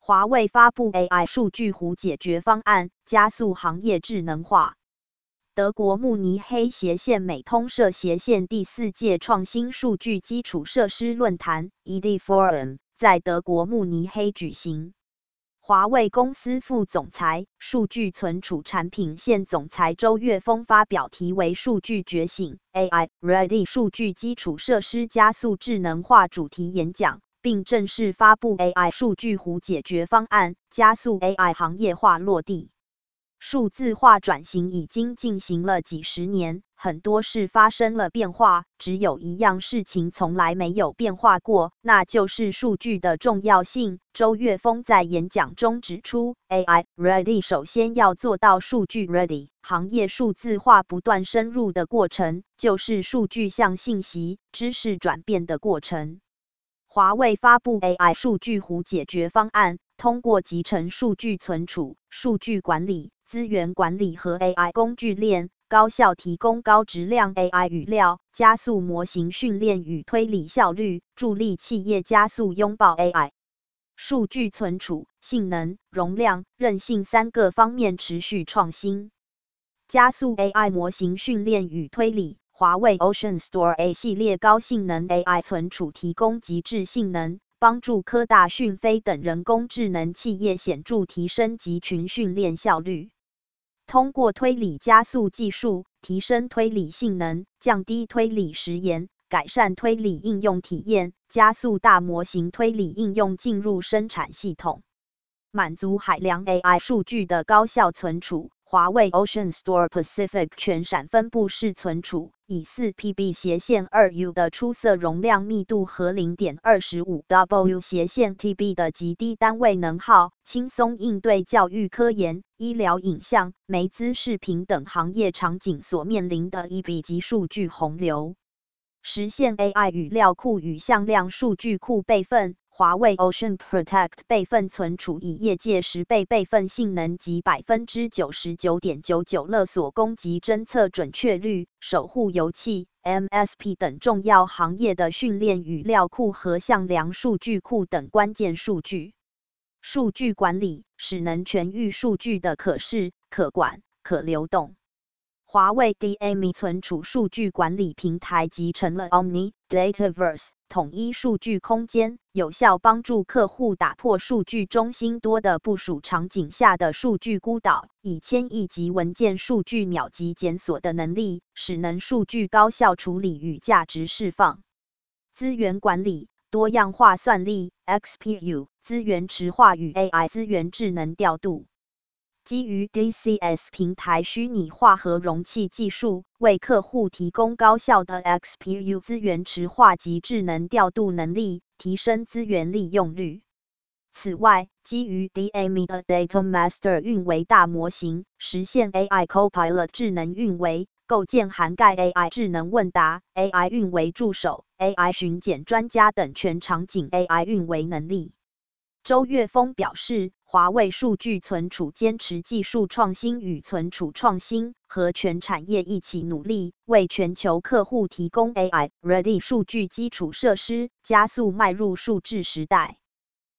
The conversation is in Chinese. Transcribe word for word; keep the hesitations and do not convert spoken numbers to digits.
华为发布 A I 数据湖解决方案，加速行业智能化。德国慕尼黑斜线美通社斜线第四届创新数据基础设施论坛 E D Forum 在德国慕尼黑举行。华为公司副总裁、数据存储产品线总裁周岳峰发表题为"数据觉醒 A I Ready 数据基础设施加速智能化"主题演讲，并正式发布 A I 数据湖解决方案，加速 A I 行业化落地。数字化转型已经进行了几十年，很多事发生了变化，只有一样事情从来没有变化过，那就是数据的重要性。周岳峰在演讲中指出 ，A I Ready 首先要做到数据 Ready， 行业数字化不断深入的过程，就是数据向信息、知识转变的过程。华为发布 A I 数据湖解决方案，通过集成数据存储、数据管理、资源管理和 A I 工具链，高效提供高质量 A I 语料，加速模型训练与推理效率，助力企业加速拥抱 A I。数据存储、性能、容量、韧性三个方面持续创新，加速 A I 模型训练与推理。华为 Ocean Store A 系列高性能 A I 存储提供极致性能，帮助科大讯飞等人工智能企业显著提升集群训练效率。通过推理加速技术，提升推理性能，降低推理时延，改善推理应用体验，加速大模型推理应用进入生产系统，满足海量 A I 数据的高效存储。华为 Ocean Store Pacific 全闪分布式存储，以 四 P B 斜线 二 U 的出色容量密度和 零点二五 W 斜线 T B 的极低单位能耗，轻松应对教育科研、医疗影像、媒资视频等行业场景所面临的一笔级数据洪流，实现 A I 语料库与向量数据库备份。华为 Ocean Protect 备份存储以业界十倍备份性能及 百分之九十九点九九 勒索攻击侦测准确率，守护油气、M S P 等重要行业的训练语料库和向量数据库等关键数据。数据管理使能全域数据的可视、可管、可流动。华为 D A M I 存储数据管理平台集成了 Omni Dataverse 统一数据空间，有效帮助客户打破数据中心多的部署场景下的数据孤岛，以千亿级文件数据秒级检索的能力，使能数据高效处理与价值释放。资源管理多样化算力 X P U 资源池化与 A I 资源智能调度。基于 D C S 平台虚拟化和容器技术，为客户提供高效的 X P U 资源池化及智能调度能力，提升资源利用率。此外，基于 D A M I 的 Data Master 运维大模型，实现 A I Copilot 智能运维，构建涵盖 A I 智能问答、A I 运维助手、A I 巡检专家等全场景 A I 运维能力。周岳峰表示，华为数据存储坚持技术创新与存储创新，和全产业一起努力，为全球客户提供 A I Ready 数据基础设施，加速迈入数字时代。